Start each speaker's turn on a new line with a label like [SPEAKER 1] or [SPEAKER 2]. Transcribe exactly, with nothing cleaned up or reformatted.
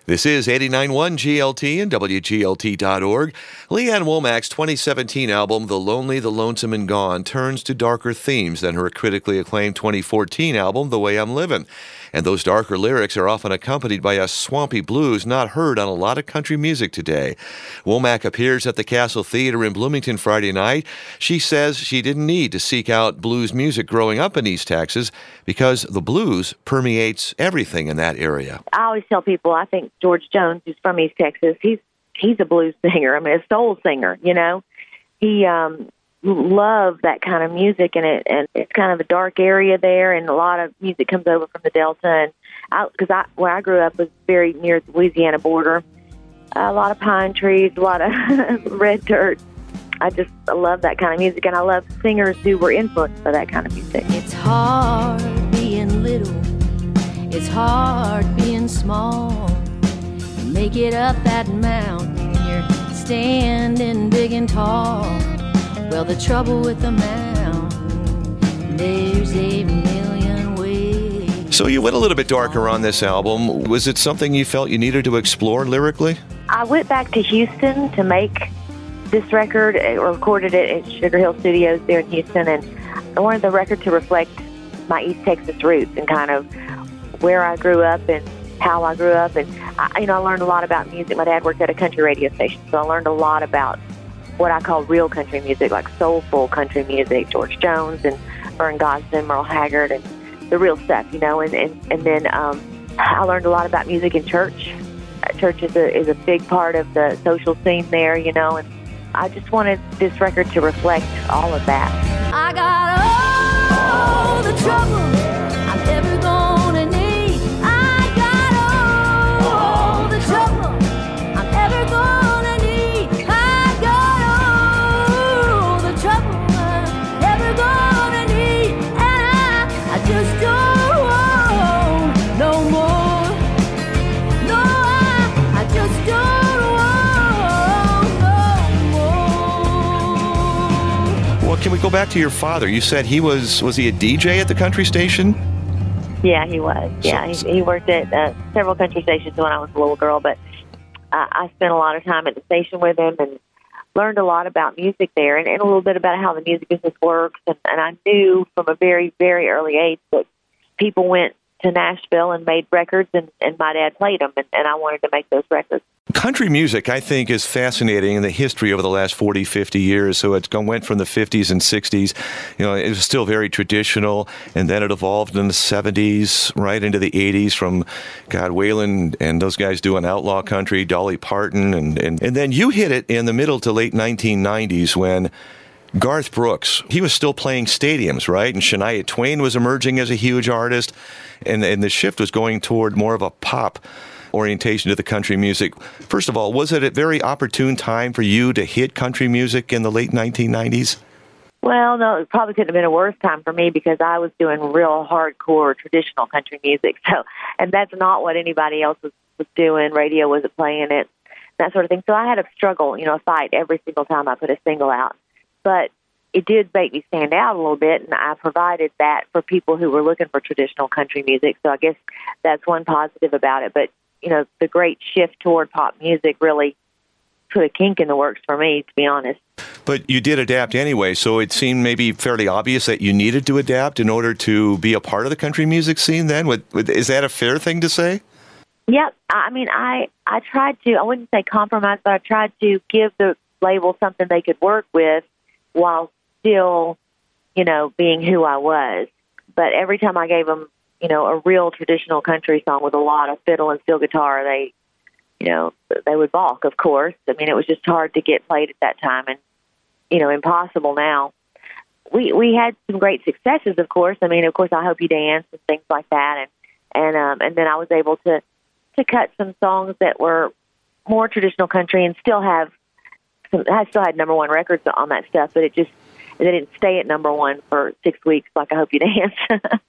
[SPEAKER 1] This is eighty-nine point one G L T and W G L T dot org. Lee Ann Womack's twenty seventeen album, The Lonely, the Lonesome, and Gone, turns to darker themes than her critically acclaimed twenty fourteen album, The Way I'm Livin'. And those darker lyrics are often accompanied by a swampy blues not heard on a lot of country music today. Womack appears at the Castle Theater in Bloomington Friday night. She says she didn't need to seek out blues music growing up in East Texas because the blues permeates everything in that area.
[SPEAKER 2] I always tell people, I think George Jones, who's from East Texas, he's he's a blues singer. I mean, a soul singer, you know. He um, loved that kind of music, and it and it's kind of a dark area there, and a lot of music comes over from the Delta. And because I, I, where I grew up was very near the Louisiana border, a lot of pine trees, a lot of red dirt. I just I love that kind of music, and I love singers who were influenced by that kind of music.
[SPEAKER 3] It's hard being little. It's hard being small. Make it up that mountain, you're standing big and tall. Well, the trouble with the mountain, there's a million ways.
[SPEAKER 1] So you went a little bit darker on this album. Was it something you felt you needed to explore lyrically?
[SPEAKER 2] I went back to Houston to make this record, or recorded it at Sugar Hill Studios there in Houston, and I wanted the record to reflect my East Texas roots and kind of where I grew up and how I grew up. And I, you know, I learned a lot about music. My dad worked at a country radio station, so I learned a lot about what I call real country music, like soulful country music, George Jones and Vern Gosdin, Merle Haggard, and the real stuff, you know. And and, and then um, I learned a lot about music in church. Church is a is a big part of the social scene there, you know. And I just wanted this record to reflect all of that.
[SPEAKER 3] I got all the trouble I'm ever gonna need. I got all the trouble I'm ever gonna need. I got all the trouble I'm ever gonna need. And I, I just don't want no more. No, I, I just don't want no more.
[SPEAKER 1] Well, can we go back to your father? You said he was, was he a D J at the country station?
[SPEAKER 2] Yeah, he was. Yeah,
[SPEAKER 1] So-
[SPEAKER 2] he, he worked at uh, several country stations when I was a little girl, but uh, I spent a lot of time at the station with him and learned a lot about music there, and, and a little bit about how the music business works. And, and I knew from a very, very early age that people went to Nashville and made records, and, and my dad played them, and, and I wanted to make those records.
[SPEAKER 1] Country music, I think, is fascinating in the history over the last forty, fifty years. So it went from the fifties and sixties. You know, it was still very traditional, and then it evolved in the seventies, right into the eighties from, God, Waylon and those guys doing outlaw country, Dolly Parton. And, and, and then you hit it in the middle to late nineteen nineties when Garth Brooks, he was still playing stadiums, right? And Shania Twain was emerging as a huge artist, and, and the shift was going toward more of a pop orientation to the country music. First of all, was it a very opportune time for you to hit country music in the late nineteen nineties?
[SPEAKER 2] Well, no, it probably couldn't have been a worse time for me because I was doing real hardcore traditional country music. So, and that's not what anybody else was, was doing. Radio wasn't playing it, that sort of thing. So I had a struggle, you know, a fight every single time I put a single out. But it did make me stand out a little bit, and I provided that for people who were looking for traditional country music. So I guess that's one positive about it. But, you know, the great shift toward pop music really put a kink in the works for me, to be honest.
[SPEAKER 1] But you did adapt anyway, so it seemed maybe fairly obvious that you needed to adapt in order to be a part of the country music scene then? Is that a fair thing to say?
[SPEAKER 2] Yep. I mean, I, I tried to, I wouldn't say compromise, but I tried to give the label something they could work with while still, you know, being who I was. But every time I gave them, you know, a real traditional country song with a lot of fiddle and steel guitar, they, you know, they would balk, of course. I mean, it was just hard to get played at that time and, you know, impossible now. We we had some great successes, of course. I mean, of course, I Hope You Dance and things like that. And, and, um, and then I was able to, to cut some songs that were more traditional country and still have some, I still had number one records on that stuff, but it just, they didn't stay at number one for six weeks like I Hope You Dance.